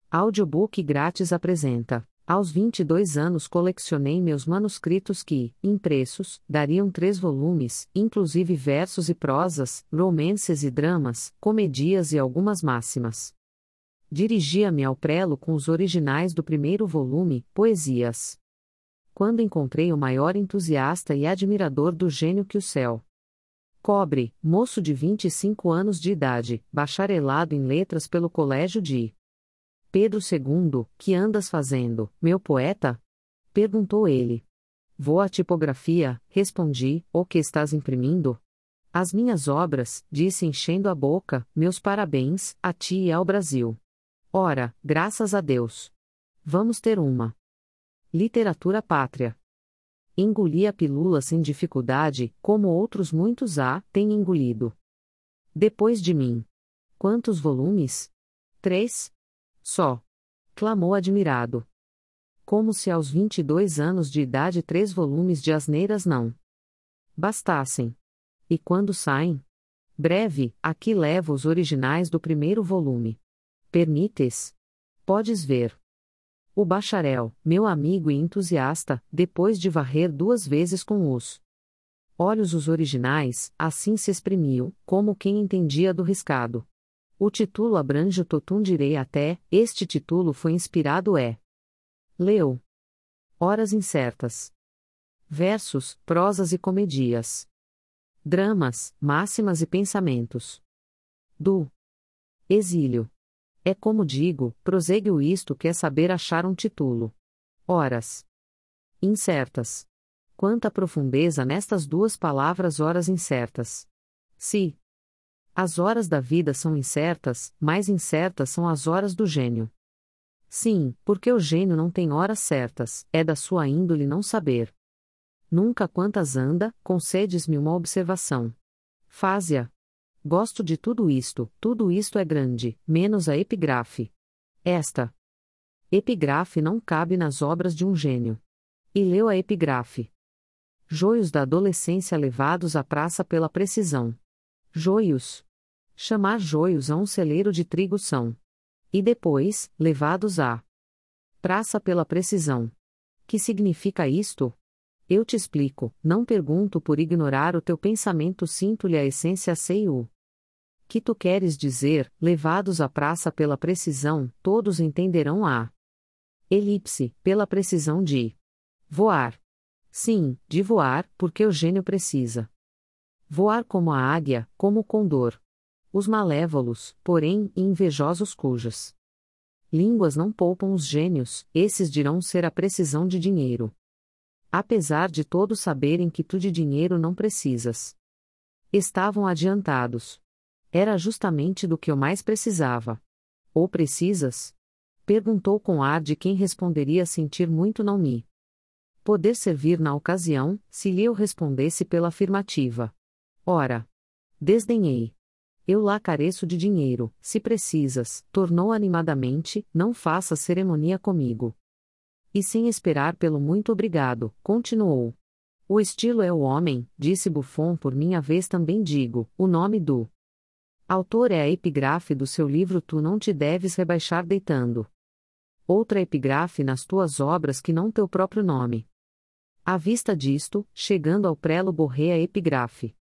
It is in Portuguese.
Audiobook grátis apresenta. Aos 22 anos colecionei meus manuscritos que, impressos, dariam 3 volumes, inclusive versos e prosas, romances e dramas, comedias e algumas máximas. Dirigia-me ao prelo com os originais do primeiro volume, Poesias. Quando encontrei o maior entusiasta e admirador do gênio que o céu cobre, moço de 25 anos de idade, bacharelado em letras pelo Colégio de Pedro II, que andas fazendo, meu poeta? Perguntou ele. Vou à tipografia, respondi, o que estás imprimindo? As minhas obras, disse enchendo a boca, meus parabéns, a ti e ao Brasil. Ora, graças a Deus. Vamos ter uma. Literatura pátria. Engoli a pílula sem dificuldade, como outros muitos têm engolido. Depois de mim. Quantos volumes? 3? Só. Clamou admirado. Como se aos 22 anos de idade 3 volumes de asneiras não bastassem. E quando saem? Breve, aqui levo os originais do primeiro volume. Permites? Podes ver. O bacharel, meu amigo e entusiasta, depois de varrer 2 vezes com os olhos os originais, assim se exprimiu, como quem entendia do riscado. O título abrange o totum direi até, este título foi inspirado leu. Horas incertas. Versos, prosas e comedias. Dramas, máximas e pensamentos. Do exílio. É como digo, prosegue-o isto que é saber achar um título. Horas incertas. Quanta profundeza nestas 2 palavras horas incertas. Se as horas da vida são incertas, mais incertas são as horas do gênio. Sim, porque o gênio não tem horas certas, é da sua índole não saber. Nunca quantas anda, concedes-me uma observação. Faze-a. Gosto de tudo isto é grande, menos a epígrafe. Esta epígrafe não cabe nas obras de um gênio. E leu a epígrafe. Joios da adolescência levados à praça pela precisão. Joios. Chamar joios a um celeiro de trigo são. E depois, levados à praça pela precisão. Que significa isto? Eu te explico, não pergunto por ignorar o teu pensamento, sinto-lhe a essência, sei o que tu queres dizer, levados à praça pela precisão, todos entenderão a elipse, pela precisão de voar. Sim, de voar, porque o gênio precisa voar como a águia, como o condor. Os malévolos, porém, e invejosos cujas línguas não poupam os gênios, esses dirão ser a precisão de dinheiro. Apesar de todos saberem que tu de dinheiro não precisas. Estavam adiantados. Era justamente do que eu mais precisava. Ou precisas? Perguntou com ar de quem responderia sentir muito não me poder servir na ocasião, se lhe eu respondesse pela afirmativa. Ora, desdenhei. Eu lá careço de dinheiro, se precisas, tornou animadamente, não faças ceremonia comigo. E sem esperar pelo muito obrigado, continuou. O estilo é o homem, disse Buffon, por minha vez também digo, o nome do autor é a epígrafe do seu livro, tu não te deves rebaixar deitando outra epígrafe nas tuas obras que não teu próprio nome. À vista disto, chegando ao prelo borrei a epígrafe.